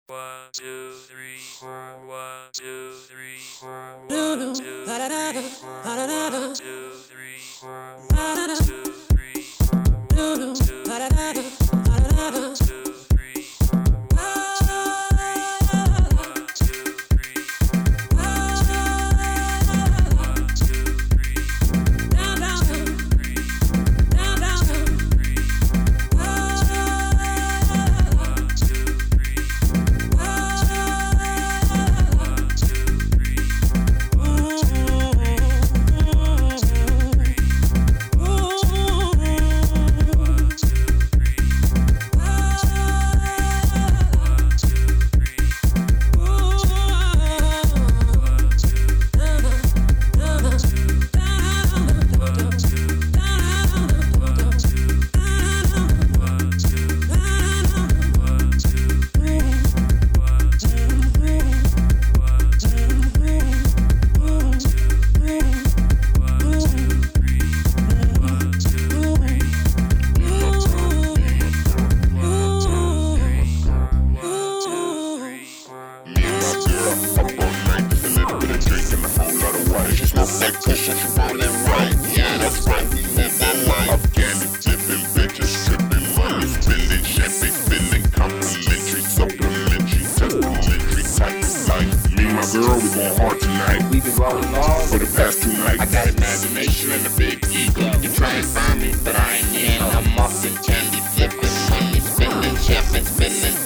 One, two, three, four. One, two, three, four. One, Do two, do three, da da da da da da da one, two, three, four. da da One, da two, three, four. do One, do two, da da da three, da da da one, da. two, three, four. One, two, three, one, two, three, Down down down down down down. one, two, three, That cushion, she rollin' right. Yeah, that's right, we live that life. Afghani dipping, bitches tripping, money spilling, champagne spilling, complimentary, supplementary, temperamental type of life. Me and my girl, we going hard tonight. We been rolling long For the past 2 nights. I got imagination and a big ego. You try and find me, but I ain't in. I'm off in candy flipping, money spinning, champagne spinning,